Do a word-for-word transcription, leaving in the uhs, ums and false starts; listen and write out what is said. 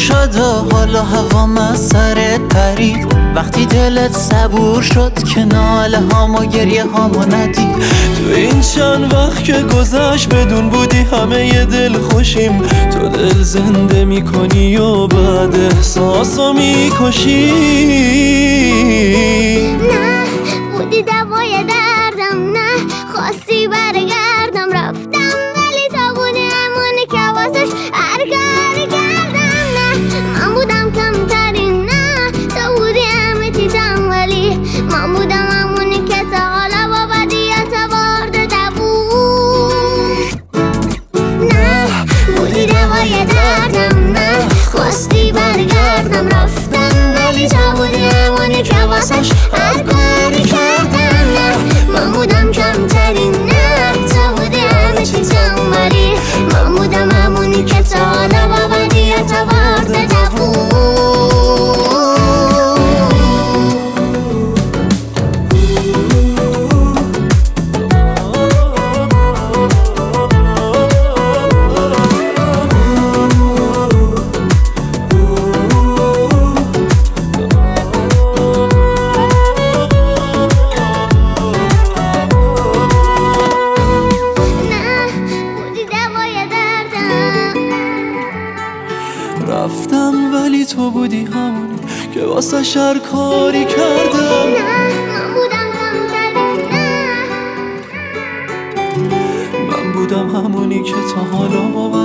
شد و حالا هوام از سرت پرید. وقتی دلت صبور شد که ناله هام و گریه هامو ندید. تو این چند وقت که گذشت بدون بودی همه ی دل خوشیم. تو دل زنده میکنی و بعد احساسو میکشی. نه بودی دوای دردم، نه خواستی برگردم. رفتم ولی تا بودی همونی که واسش هر کاری کردم. نه من بودم کمترین، نه تو بودی همه چیزم، ولی من بودم همونی که تا حالا با بدیت وارده بود. نه بودی دوای دردم، نه خواستی برگردم. رفتم ولی تو بودی همونی که واسش هر کاری کردم. نه من بودم کمترین، نه تو بودی همه چیزم، ولی من بودم همونی که تا حالا با بدیت وارده بود. رفتم ولی تو بودی همونی که واسه شر کاری کردم. نه من بودم کمترین، نه من بودم همونی که تا حالا با